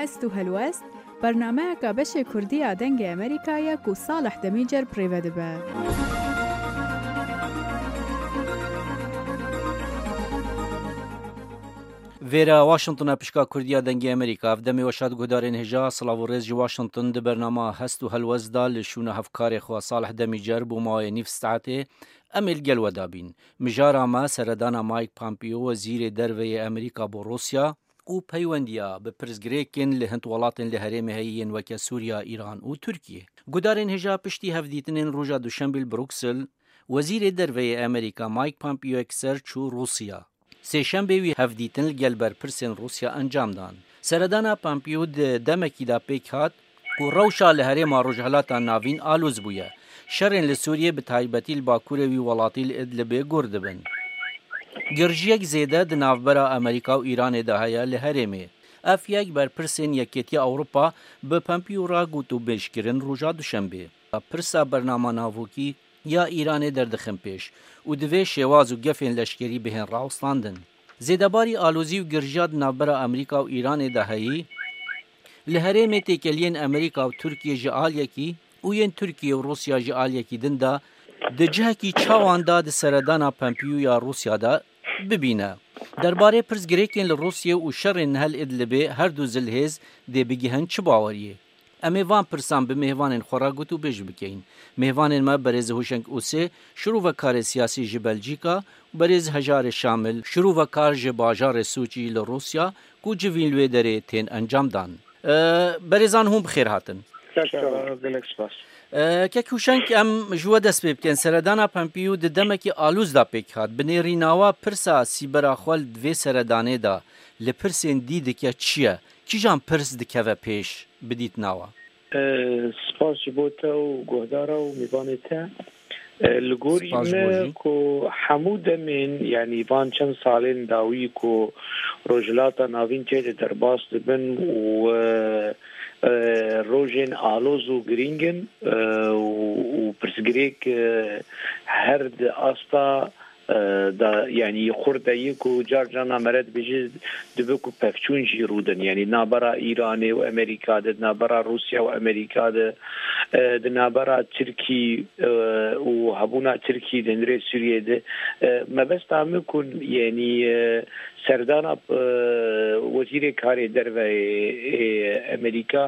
هست و هلوست برنامه که بشه کردی آدنگ امریکایی که صالح دمیجر پریوده به. ویرا واشنطن پشکا کردی آدنگ امریکا افدمی وشاد گودارین هجا صلاح و رز واشنطن ده برنامه هست و هلوست دا لشونه هفکار خوا صالح دمیجر بو مای نیف ساعته امل گلو دابین مجارا ما سردانا مایک پامپیو وزیر دروی امریکا بو روسیا و پیوندیا به پرزگریکن لهند ولاتن لهرم هیین وکا سوریا ایران و ترکیه گودارین هجا پشتی هفدیتنین روژا دوشنبیل بروکسل وزیر دروی امریکا مایک پامپیو اکسر چو روسیا سهشنبه وی هفدیتن گل بر پرسن روسیا انجام دان سردانا پامپیو دمکی دا پیک هات و روشا لهرم روجهلاتا ناوین آلوز بویا شرن لسوریه به تایبتی الباکور وی ولاتی الادلبه گرد بن گرجیک زیده د ناوبرا امریکا و ایران دهایا لهرمه اف یک بر پرسن یکیتی اوروپا به پامپیو را گوتو بشکرن روژا دوشنبه پرسا برنامه ناوکی یا ایران دردخم پیش و دوی شواز و گفین لشکری بهن راوستاندن زیدباری آلوزی و گرجیاد ناوبرا امریکا و ایران دهایی لهرمه تکلین امریکا و ترکیه جعال یکی و ین ترکیه و روسیا جعال یکی دن دا دجه کی چاوان دا د سردانا پامپیو یا روسیا دا ببینه درباره پرزگریکن لروسیا و شر نهل ادلبه هر دو زلهز دی بگیهن چه باوریه امیوان پرسان به مهوان خوراگوت و بیج بکین مهوان ما برز هوشنگ اوسه شروع و کار سیاسی ج بلژیکا برز هجار شامل شروع و کار ج باجار سوچی لروسیا کو جوین لوی دره تین انجام دان برزان هم بخیر هاتن که کوشنگ ام جوا دست بکن سردانا پامپیو د دمکی آلوز دا پیک هات بنیری ناوا پرسا سیبرا خول دوی سردانه دا لپرسین دید که چیه کی جان پرس دکوه پیش بدیت ناوا سپاس جبوتا و گهدارا و میبانتا لگوری ما که حمود من یعنی وان چند سالین داوی که روجلاتا ناوین چه در باست بن و روژن آلوز و گرینگن و پرسگریک هر د آستا دا یعنی خورده کو جارجانا مرد بجید دبکو پفچون جی رودن یعنی نابرا ایران و امریکا ده نابرا روسیا و امریکا ده نابرا ترکی و هبونا ترکی دنره سوریه ده مبست همه کن یعنی سردانا وزیر کار در امریکا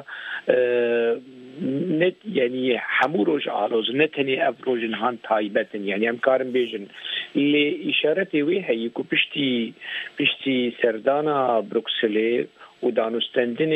نت یعنی همو روز آلوز نتنی اف روزن هان تایبتن یعنی هم کارم بیجن لی اشارتی وی هی کو پشتی سردانا بروکسلی و دانستندن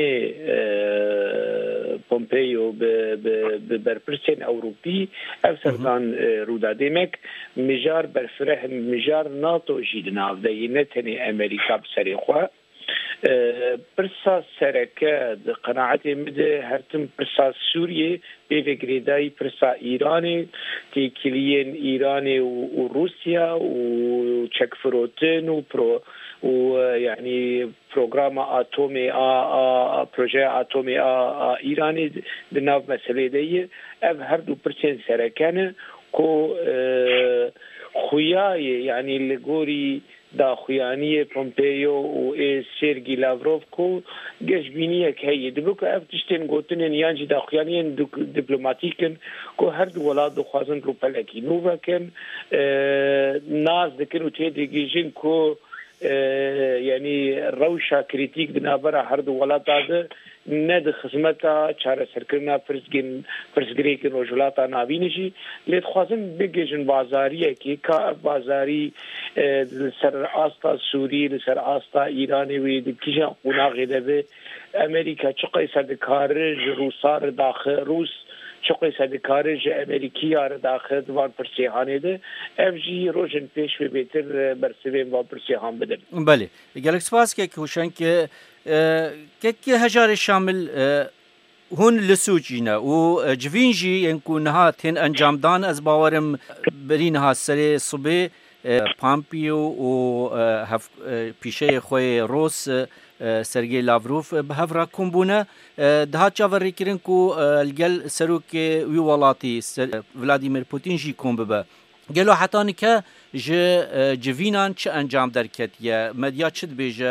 پومپیو به برپرسین اوروپی اف سردان رودا دیمک مجار برفره مجار ناتو جید نافده نتنی امریکا بسری خواه پرسا سرکه قناعتی مده هرتم پرسا سوریه بفکردای پرسا ایرانی تیکلین ایرانی و روسیا و چک فروتن و یعنی پروگرام اتمی پروژه اتمی ایرانی بناو مسئله دیه اف هر دو پرسین سرکنه کو خویای یعنی لگوری دا خویانی پومپیو و سرگی لاوروف کو گشبینیه که هی دبکو افتشتن گوتنن یانجی دا خویانی دیپلماتیکن کو هر دو ولاد دو خوازن رو پلکی نووا کن ناز دکن و تیدی گیجن کو یعنی روشا کریتیک بنابرا هر دو ولاد داده ند خدمتا چاره سرکرنا پرسگریکن روجلاتا ناوینجی لید خوازن بگیجن بازاریه که که بازاری سر آستا سوری سر آستا ایرانی وی دکیجان قناغی ده امریکا چقای سدکارج روسار داخل روس چقای سدکارج امریکی آر داخل دوان پرسیحانه ده افجی روشن پیش و بیتر برسویم و پرسیحان بدن بله گلک سپاس که کوشن که هجار شامل هون لسوجينا و جوينجي ينكون ها تين انجام دان از باورم برين ها سري صبي پامپیو و پیشه خوی روس سرگی لاوروف به هفرا کمبونه ده چاوری کرن کو الگل سروک وی ولاتی ولادیمیر پوتین جی کمبه گلو حتی که جوینان چه انجام درکت یا مدیا چه بیجه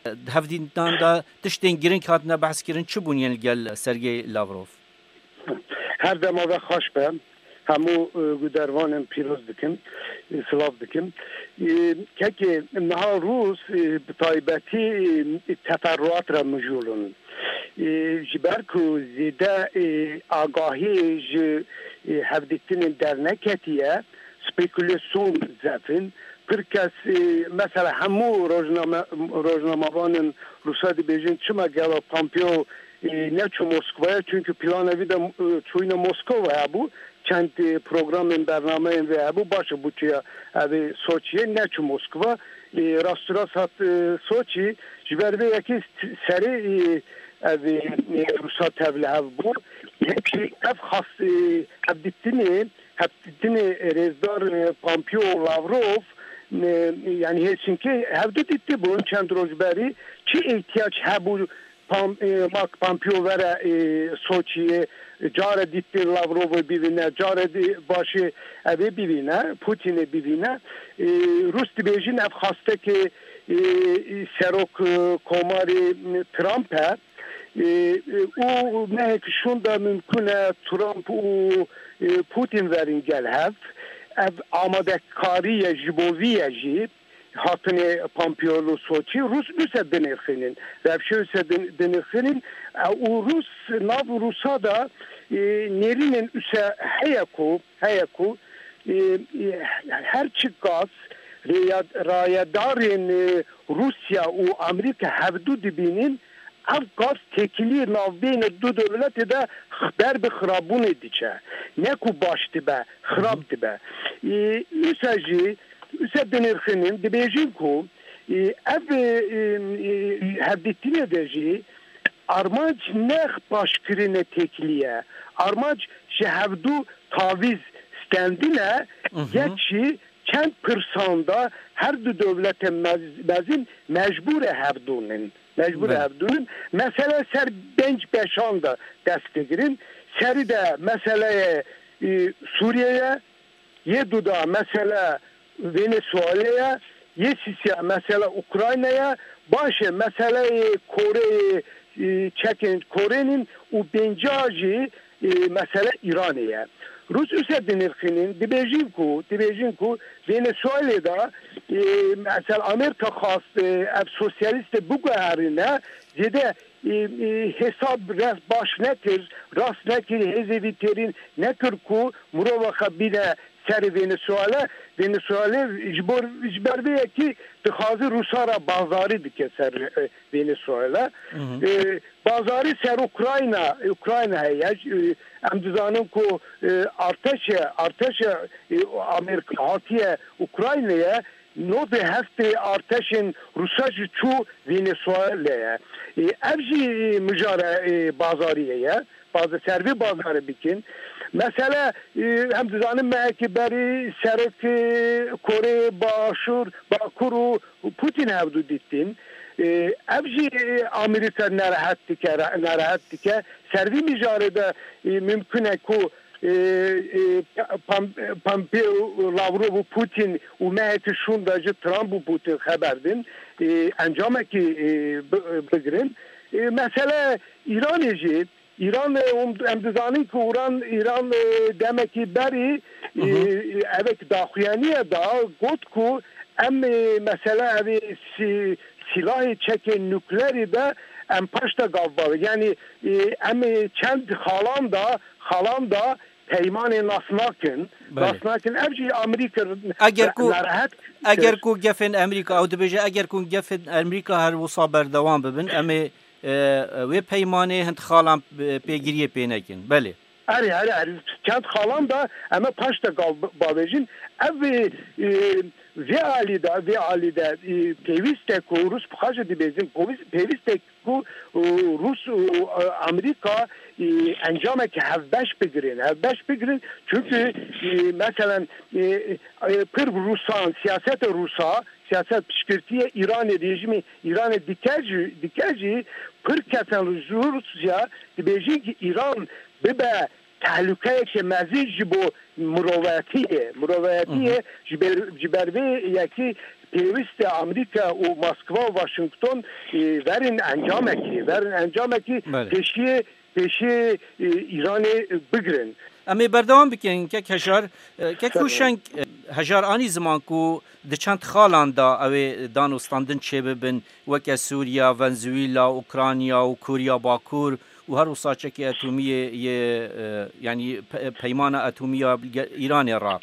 هەفتیان دا تشتên girîng hatine behskirin çi bûn yên gel Sergey Lavrov her dema ve xweş be hemû gudervanên pîroz dikin silav dikin kekê niha Rûs bi taybetî teferruat re mijûlin ji ber ku zêde agahî ji hevdîtinên derneketiye spekülasyon zefin pir kes mesela hemû rojnamavanên Rusya dibêjin çima gela Pompeo neçû Moskvaya çünkü plana vî de çûyîne Moskova hebû çend programên bernameyên vê hebû baş bû çiya evê Soçiyê neçû Moskva rasturast hat Soçî ji ber vê yekî serê evê Rusya tevlihev bû hepî ev xas hevdîtinê rêzdar Pompeo Lavrov yani Helsinki hevdû dîtî bûn çend roj berî çi ihtiyaç hebû Pompeo vere Soçi'ye care dîtî Lavrov'u bibîne care başê evê bibîne Putin'e bibîne Rus dibêjin ev xastekê serok komarê Trump e û nehekî şûnda mümkün e Trump û Putin verin gel hev ev amadekariye ji bo vî ye jî hatine Pompeo Soçi Rus üse dinirxinin revşe üse dinirxinin û Rus nav Rus'a da nerinin üse heye ku her çi gaz rayedarên Rusya û Amerika hevdû dibînin ev gaz tekilî navbêne du devletê de ber bi xirabûnê diçe ne ku baş dibe xirab dibe üse jî üse dinirxinin dibêjin ku ev hevdîtinê de jî armanc nex başkirine tekiliye armanc ji hevdû tavîz stendine yekşî çend pirsanda her du devletên mezin mecbûre hevdûnin mesele ser benc beşan da dest digirin seri de meseleye Suriye'ye ye duda mesele Venezuela'ya ye sisiya mesele Ukrayna'ya başı mesele Kore'yi çekin Kore'nin u bencajı mesele İran'ya Rus üse dinirxinin dibêjin ku Venezuela'da mesela Amerika xas ev sosyalist biguherine zêde hesab baş nekir rast nekir hêzevî têrîn nekir ku mirova xebîne serê Venezuela ji ber vê yekî dixwaze Rusya ra bazarî dike ser Venezuela bazarî ser Ukrayna heye em dizanin ku arteşe Amerika hatiye Ukrayna'ya nodê heftê arteşên Rusya ji çû Venezuela'ya ev jî mijare bazarîye ye servî bazarê bikin mesela hem dizanin mehekî berî serek Kore Bakur û Putin hevdû dîtin ev jî Amerika nerahat dike servî mijare de mümkün e ku Pompeo Lavrov û Putin û mehekî şûnda ji Trump û Putin xeberdin encamekî bigirin mesele İranê jî İran em dizanin ku İran demekî berî evek daxuyaniye da got ku em mesele evê silahê çekên nüklerî de em paşta gavbavê yani em çend xalan da peymanê nasnakin ev jî Amerîka eger ku gefên Amerîka ew dibêje eger ku gefên Amerîka her wisa berdewam bibin em wê peymanê hind xalan pêgiriyê pê nekin belê erê çend xalan da em paşta gavbavêjin ev vê alî de pêwîst e ku Rus bixwaze dibêjin pêwîst e ku Rus û Amerîka encamekî hevbeş bigirin çünkü mesela pir Rusan siyaset pişkirtiye İranê rejimê İranê dike jî pir kesen Rusya dibêjin ki İran bibe tehlikeyeke mezî ji bo mirovetiye ji ber vê yekî پیوست امریکا و مسکو و واشنگتن ورن انجامکی پیشی ایران بگرن. امی بردوام بکن که هوشنگ هجار آنی زمان کو دچند خالان دا اوی دانستاندن چه ببن وکه سوریا، ونزویلا، اوکراینیا و کوریا باکور و هر وساچه که اتمیه یعنی پیمان اتمیه ایران را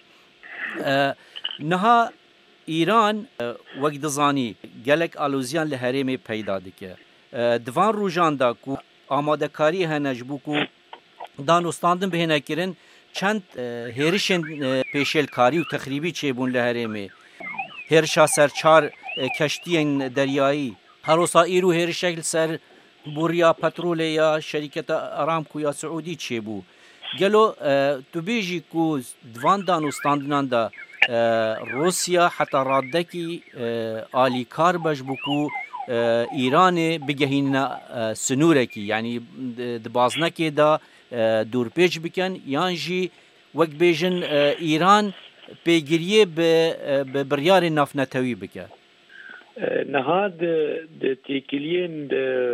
نها ایران وقت دزانی گلک آلوزیان لحریم پیدا دکه دوان روژان دا کو آماده کاری هنج بو کو دانستاندن به نکرن چند هرشن پیشل کاری و تخریبی چه بون لحریم هرشا سر 4 کشتین دریایی هروسا ایرو هرشکل سر بوریا پترول یا شرکت ارامکو یا سعودی چه بو گلو تو بیجی کو دوان دانستاندنان دا روسیا حتی رادکی آلیکار بش بکو ایران بگهین سنورکی یعنی دبازنکی دا دورپیچ بکن یانجی وقت بیجن ایران پیگیریه به بریار نفنتوی بکن نهاد تیکلین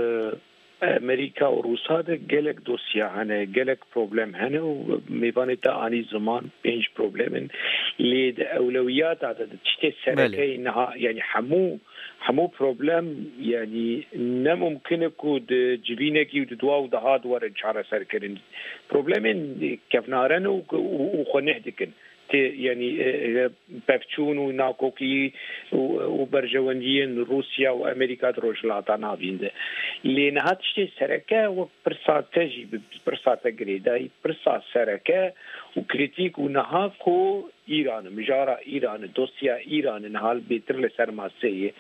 امریکا و روسا ده گلک دوسیا هنه گلک پروبلم هنه و میبانه تا آنی زمان 5 پروبلمن لید اولویات عدد تشتی سرکه نها یعنی همو پروبلم یعنی نممکنه کود جبینکی و دوا و دهاد ورن چاره سر کرن پروبلمن کفنارن و خونه دکن يعني بفچون و ناکوکی و برجواندین روسیا و امریکا دروجلاتا نابینده لینها تشتی سرکه و پرساتجی پرسات گریدای پرسات سرکه و کریتیک و نها کو ایران مجارا ایران دوسیا ایران نهال بیتر لسر ماسیه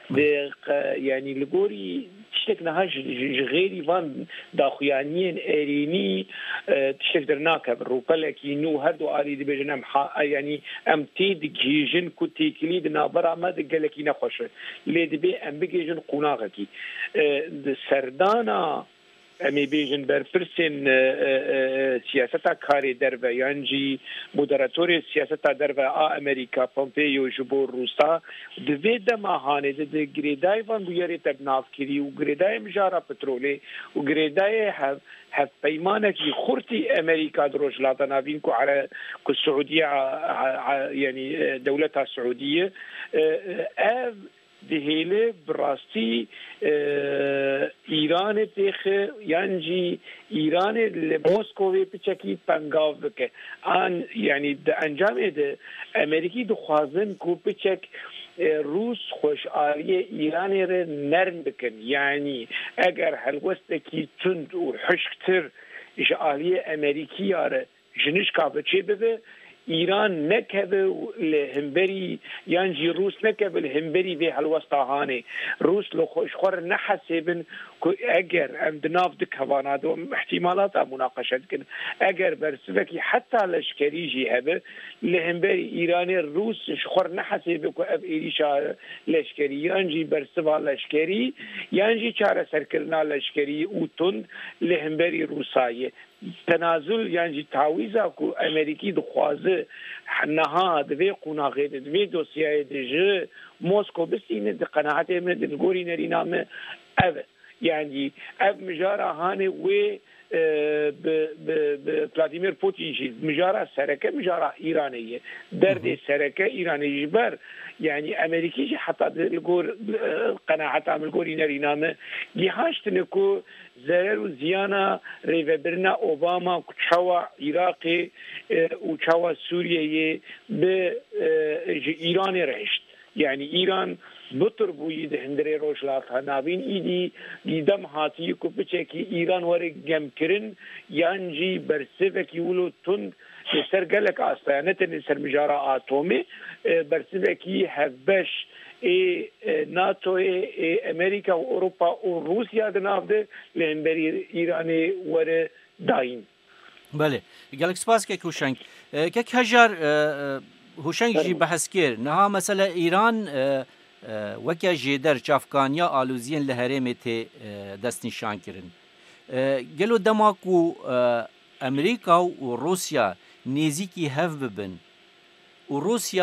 يعني لگوری تشتك نهاج غيري فان داخيانيين اريني تشتك درناك روبلكي نو هردو اري دي بجنم يعني ام تيد جيجن كنتي كليد نابرا ما دقلكي نخوش ليد بي ام بيجن قناغتي سردانا امی بیجن برپرسین سیاستا کاری درو یانجی مدراتور سیاستا درو امریکا پومپیو جبور روسا دوی دماهانه ده گریدای وان بویری تبناف کری و گریدای مجارا پترولی و گریدای هف پیمانکی خورتی امریکا دروجلاتا نابین کو على کو السعودية يعني دولتها السعودية دهيله براستي ایران تخ یعنی ایران لموسکوی پچکی پنگاو بکه آن یعنی انجام ده امریکی دخوازن کو پچک روس خوشحالی ایران را نرم بکن یعنی اگر هلوسته کی تند و حشکتر اشعالی امریکی را جنش کابه چه بده ایران نکبه لهمبری یعنی روس نکبه لهمبری به هلوستاهانه روس لو خوشخور نحسبن که اگر امدناف دکوانات و احتمالات مناقشت کن اگر برسبکی حتی لشکری جی هبه لهمبری ایران روس شخور نحسبه که اب ایریشا لشکری یعنی برسبا لشکری یعنی چاره سرکرنا لشکری او تند لهمبری روسایه تنازل یعنی تعویضا کو امریکی دخوازه نها دوی قناغه دوی دوسیای دیجه موسکو بسینه ده قناعت امنه ده نگوری نرینامه او یعنی او مجارا هانه و بلادیمیر پوتین جی مجارا سرکه مجارا ایرانیه درد سرکه ایرانی جبر يعني أمريكي حتى الجور قناعة عم الجوري نرينامه جهاشتنكو زرر وزيانا ريفبرنا أوباما كشوا عراقي وكشوا سوريا بإيران رشت يعني إيران بطر بويد هندري روشلاتها نابين إيدي دم هاتي كوبتشكي إيران ورق جم كرن يانجي برسفك يولو تند سر گلک آستانت سر مجارا آتومی برسبکی هفبش ناتو امریکا و اروپا و روسیا دنافده لهمبری ایرانی ور داین. بله گلک سپاس که هوشنگ که هجار هوشنگ جی بحث کرد نها مثلا ایران وکه جدر چافکانیا آلوزین لهرم ته دست نشان کردن گلو دماکو امریکا و روسیا نزیکی هف ببن و روسیا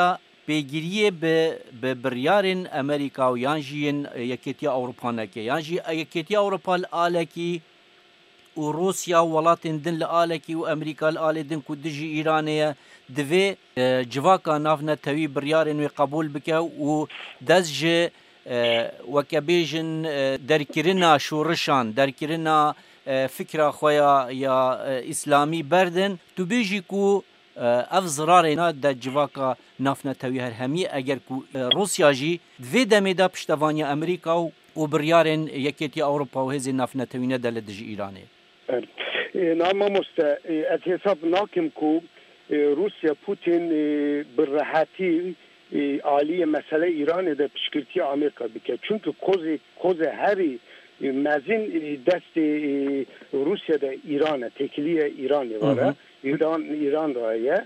پێگیریە بە بڕیارên ئەمریکا و یانژیên یەکێتیە ئەوروپانەکە یانژی یەکێتی ئەوروپا لە ئالێکی و رووسیا و وڵاتên din li alekî û Amerîka li alê din ku dijî Îranê divê civaka navnetewî biryarên wê qebûl bike û dest ji weke bêjin derkirina şûrişan derkirina fikra xwe ya îslamî berdin tu bêjî ku ev zirarê de civaka navnetewî herhemî eger ku Rusya jî divê demê de piştevaniya Amerîka û biryarên yekêtiya Ewropa û hêzên navnetewî nede li dijî Îranê. نامامۆستا ez hesab nakim ku Rusya Putin bi rehatî aliyê mesele İranê de piştgirtiya Amerîka bike. Çünkü kozê herî mezin destê Rusya'da İran'a tekiliye İran'ı var. İran raya.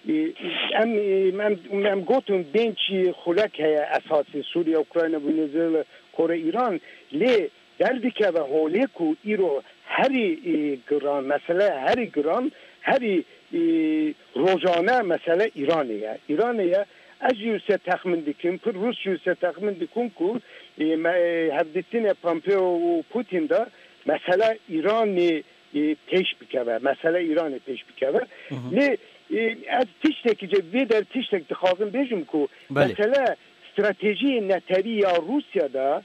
Em gotum dençi xulek heye esası Suriye, Ukrayna, Venezuela, Kore, İran le derdike ve hole ku İro heri giran mesele heri giran heri rojane mesele İran'ya. İran'ya ez yüse tahmin dikim, pır Rus yüse tahmin dikum ku hevdetine Pompeo Putin da mesele İran'ı peş bikeve, mesele İran'ı peş bikeve. Ne ez tiştekice ve der tiştek dixazım bejim ku mesele strateji neteriya Rusya'da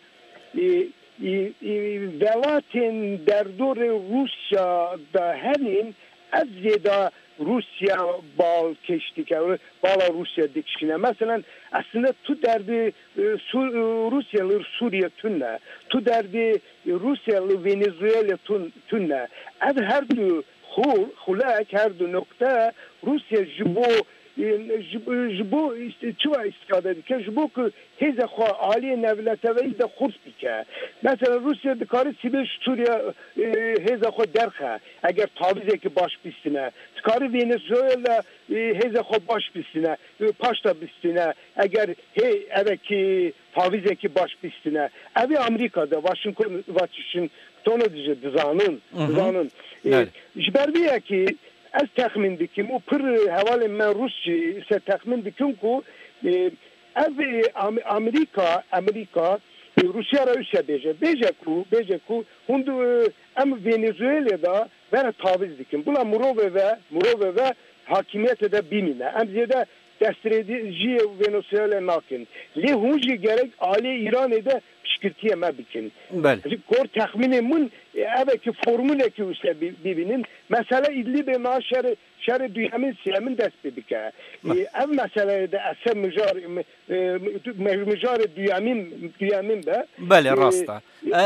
velatin derdor Rusya'da henin ez yeda Rusya bal keştike, bala Rusya dikişine. Mesela aslında tu derdi Rusyalı Suriye tünne, tu derdi Rusyalı Venezuela tünne. Ev her du xulak her du nokta Rusya jibo çuva istifade dike, jibo ku heze xo aliye nevleteveyi de xurs bike. Mesela Rusya dikari Sibir Suriye heze xo derxe, eğer tavizeki baş bistine, dikari Venezuela heze xo baş bistine, paşta bistine, eğer eveki tavizeki baş bistine, evi Amerika'da, Washington'a diye dizanın. Jiberbiye ki ez tahmin dikim o pır hevalin men Rusçu ise tahmin dikim ku ev Amerika Rusya beje ku hundu em Venezuela'da vere taviz dikim. Bula Murove ve hakimiyete de bimine. Em ziyade destrejiye Venezuela nakin. Li hunji gerek Ali İran'da pişkirtiye me bikin. Kor tahminin mun evki formüle ki üstte bibinin mesela İdlib'e şer dünyanın siyamin dest bibike. Ev meselede de eser müjar dünyanın be. Bale rasta.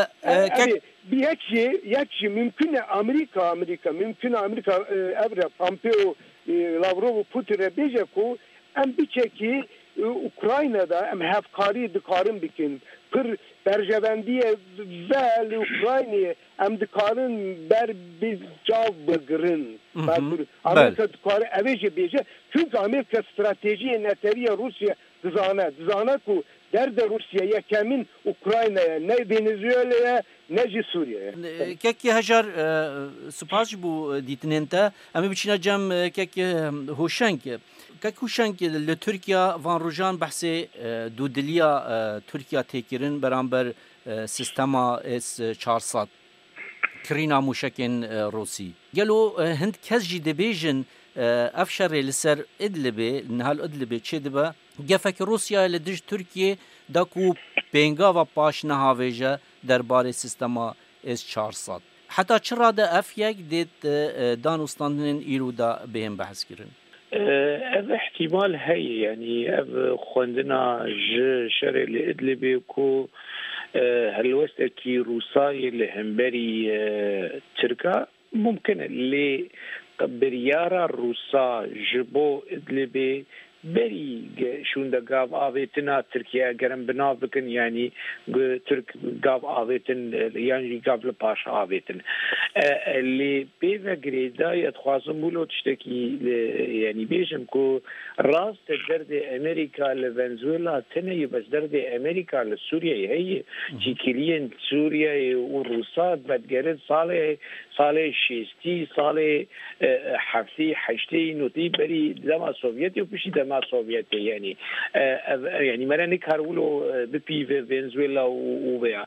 Yekçi mümkün Amerika mümkün Amerika evre Pompeo Lavrov Putin'e beje ku em biçeki Ukrayna'da em hevkari dikarin bikin. Pır berjevendiye ve Ukrayna'ya em dikarin ber bir cav bıgırın. Amerika dikari evece beje. Çünkü Amerika stratejiye neteriye Rusya dizana ku derde Rusya'ya kemin Ukrayna'ya ne Venezuela'ya ne Suriye'ye. Keki hajar spas bu ditinente ama biçine cem keki hoşank hoşank le Türkiye van rojan bahsi dudiliya Türkiye tekirin beraber sistema S400 kirina muşakin Rusi. Gelo hend kezji debejin افشار لسر ادلبه نهال ادلبه چه دبه گفک روسیا لدج ترکیه داکو پنگا و پاش نهاویجه درباره سیستما S400 حتی چرا ده اف یک دید دانستاندن ایرو دا بهم بحث کرن اف احتمال هي يعني اف خوندنا شرع لادلبه كو هلوستكي روساي لهمبري تركا ممكن اللي بريارا روسا جبو ادلبي بری شون دا گاو آویتنا ترکیه گرم بنا بکن یعنی ترک گاو آویتن یعنی گاو لپاش آویتن اللي بیوه گریدا یتخوازم بولو تشتکی یعنی بیشم کو راست درد امریکا لفنزویلا تنه بس درد امریکا لسوریه هی چیکلین سوریه و روسات بدگرد سال شیستی سال هفتی هشتی نوتی بری زمان سوویتی و پشی سيستما سوفيتي يعني مراني كارولو ببي فنزويلا وبيع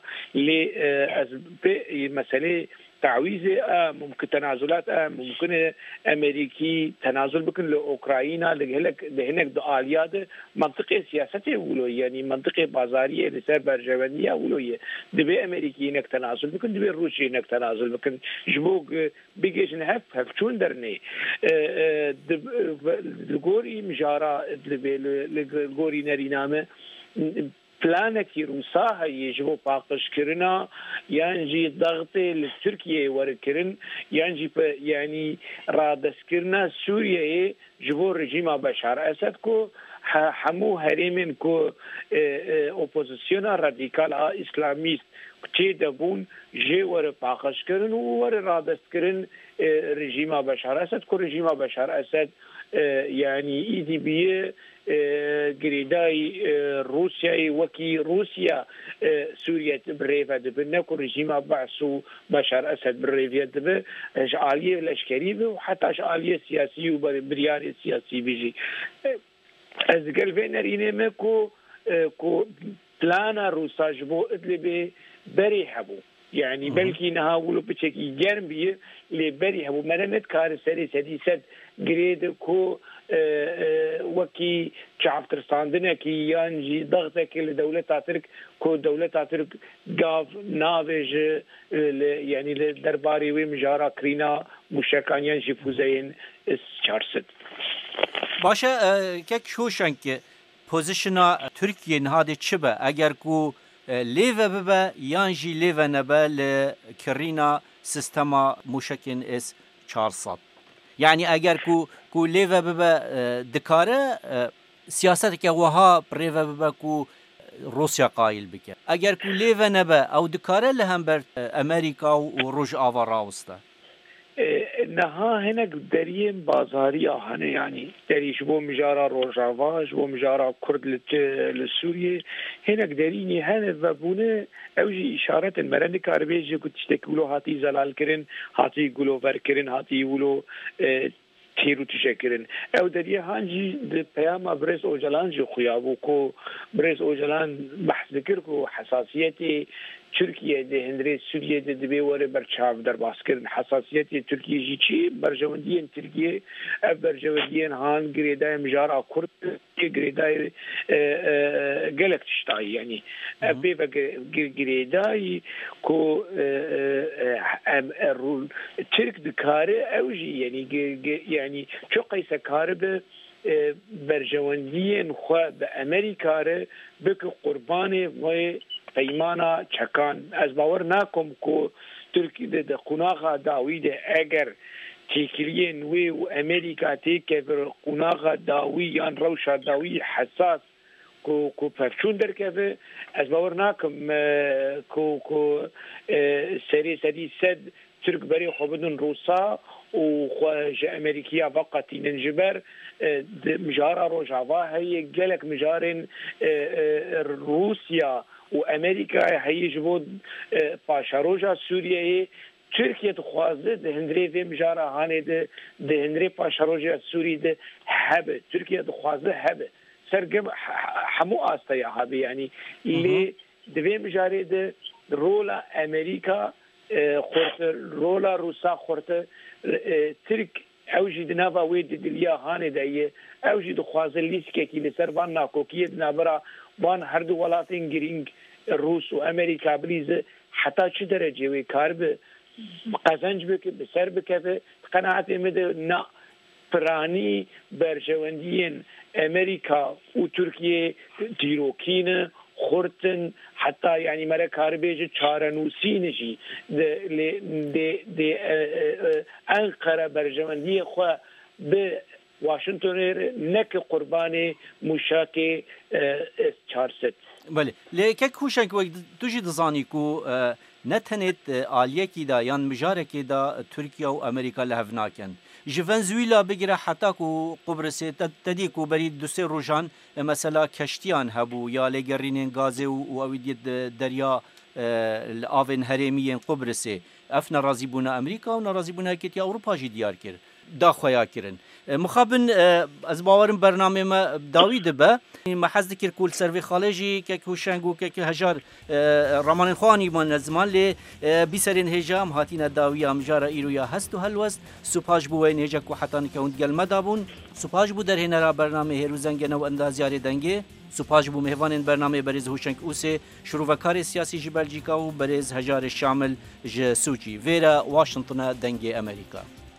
لي مسألة تعويض ممكن تنازلات ممكن أمريكي تنازل بكن لأوكرانيا لهناك دعاليات منطقة سياسية ولو يعني منطقة بازارية لسر برجوانية ولو دبي أمريكي هناك تنازل بكن دبي روسي هناك تنازل بكن جبوك بيجيش نهف شون درني الجوري مجارا الجوري نرينامه پلانێکی رووسا هەیە ji بۆ پاقشکردنا یانجی ضغطê li Tirkiyeyê werkirin yanjî yanî radestkirina Sûriyeyê ji bo rejîma Beşar Esed ku hemû herêmên ku opozisyona radîkal a îslamîst çê debûn jê were paqişkirin û were radestkirin rejîma Beşar Esed ku rejîma Beşar Esed yani îdîbiye گریدای روسیای وکی روسیا سوریه بريفا دبنك رژیم بعث بشار اسد بريفا دب اشعاليه لشکری و حتی اشعاليه سیاسی و بریار سیاسی بيجي از قلبين رينه کو پلانا روسا جبو ادلبي بري حبو يعني بلكي نهاولو بشكل جربي لبري حبو مرنت كار سري سديسد جريد كو وكي شعب ترستاندنا كي يانجي ضغطك لدولة ترك كو دولة ترك قاف نافج يعني لدرباري ومجارا كرينا مشاكان ينجي فوزين شارست باشا كك شوشن که پوزیشنا ترکیه نهاده چه با اگر کو لیوه ببا یانجی لیوه نبا لکرینا سیستما مشکن اس 400 يعني اگر کو لیوه ببا دکاره سیاست که وها پریوه ببا کو روسیا قایل بکه اگر کو لیوه نبا او دکاره لهم بر امریکا و روش آوا راوسته نها هناك دريم بازاري هنا يعني دريش بو مجارا روجافاج بو مجارا كرد للسوريا هناك دريني هنا بابونه اوجي اشارات المرن كاربيج كنت تشتكلو هاتي زلال كرن هاتي يقولوا فركرن هاتي يقولوا تيرو تشكرن او دريه هانجي د پیام بريس اوجلان جو خيابو کو بريس اوجلان بحث ذكر کو حساسيتي تركيا ده هندري سوريا ده دبي وره برچاو در باسكرن حساسيتي تركيا جي چي برجوندين تركيا برجوندين هان گريدا مجارا كرد گريدا گلك تشتاي يعني ابي گريداي كو الرول ترك دكاره اوجي يعني شو قيس كارب برجوندين خو بامريكا بك قرباني و پیمانا چکان از باور نکم که ترکی ده قناغا داوی ده اگر تیکریه نوی و امریکا تیکه بر قناغا داوی یان روشا داوی حساس کو پفچون در که از باور نکم کو سری سد ترک بری خوبدون روسا و خواج امریکیا وقتی ننجبر مجارا روجاوا هی گلک مجارن روسیا وامريكا هيجبود باشاروجا سوريا تركيا تخوازه ده هندري في مجارا هاني ده هندري باشاروجا سوري ده هبه تركيا تخوازه هبه سرقم حمو آستا هبه يعني اللي ده مجاري ده رولا امريكا خورت رولا روسا خورت ترك اوجي دنافا ويد دليا هاني ده اوجي تخوازه ليسكي كي لسربان ناكوكيه دنابرا وان هر دو ولاتین گرینگ روس و امریکا بلیزه حتی چه درجه وی کار به قزنج بکه بسر بکه قناعت امده نا پرانی برجواندین امریکا و ترکیه دیروکین خورتن حتی یعنی مرا کار بیجه چارنوسی نشی ده انقره برجواندی خواه به واشنطن نک قربانی مشاکل اس 400 بله لیکن کوشنگ وقت دوجی دزانی کو نتنت عالیه کی دا یان مجاره کی دا ترکیه و امریکا لهف ناکن ونزویلا بگیره حتی کو قبرس تدی کو بری دوسه روزان مثلا کشتیان هبو یا لگرینن گازه و اوید دریا آفن هرمیین قبرس اف ناراضی بونا امریکا و ناراضی بونا کتی اروپا جی دیار کرد دا خویا کرن مخابن از باورم برنامه ما داوی دبه ما حز ذکر کول سروی خالجی که کوشنگو که هجار رمان خوانی من زمان ل بیسرین هجام هاتین داوی امجار ایرویا هست و هلوست سپاش بو وین هجا کو حتان که اون گل مدابون سپاش بو در هنرا برنامه هروزنگ نو اندازیار دنگه سپاش بو مهوان برنامه برز هوشنگ اوسه شروع و کار سیاسی ج بلژیکا و برز هجار شامل ج سوچی ویرا واشنطن دنگه امریکا